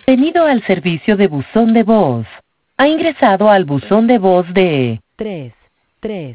Bienvenido al servicio de buzón de voz. Ha ingresado al buzón de voz de 3, 3,